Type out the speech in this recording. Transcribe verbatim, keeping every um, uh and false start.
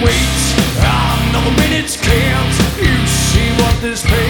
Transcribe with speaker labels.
Speaker 1: wait another minute, can't you see what this pain